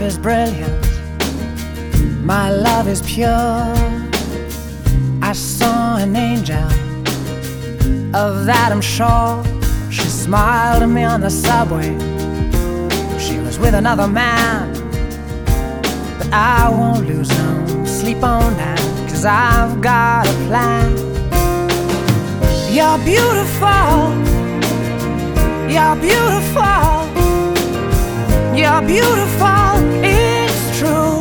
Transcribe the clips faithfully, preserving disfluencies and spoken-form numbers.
is brilliant, my love is pure. I saw an angel, of that I'm sure. She smiled at me on the subway. She was with another man, but I won't lose no sleep on that, 'cause I've got a plan. You're beautiful, you're beautiful, you're beautiful, it's true.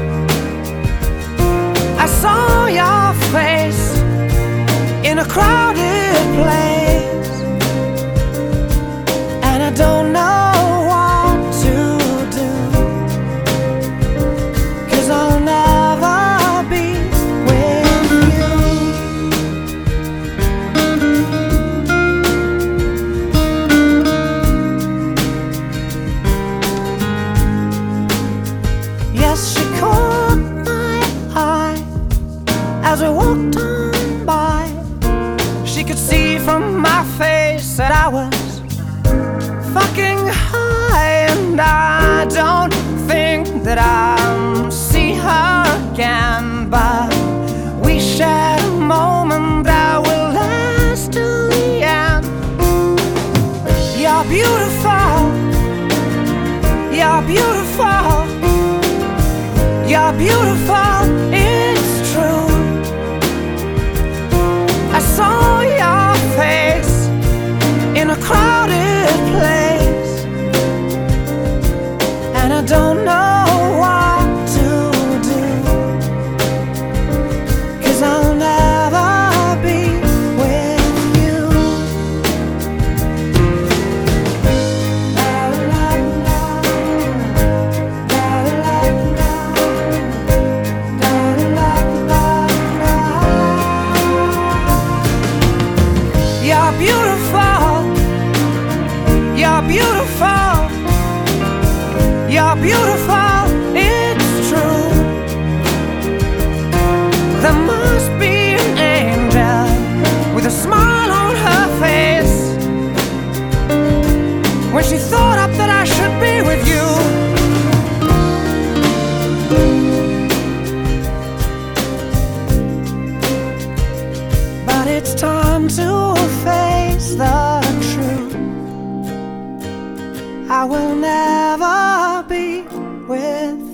I saw your face in a crowded place, and I don't know what to do, 'cause I'll never be with you. Yes, she caught my eye as we walked on by. She could see from my face that I was fucking high, and I don't think that I'll see her again, but we shared a moment that will last till the end. You're beautiful, you're beautiful, you're beautiful, it's true. I saw your face in a crowded place, and I don't know what to do, 'cause I'll never be with you. La la la, la la la, la la la la. You're beautiful, you're beautiful, you're beautiful, it's true. There must be an angel with a smile on her face when she thought up that I should be with you. But it's time to face the truth. I will never be with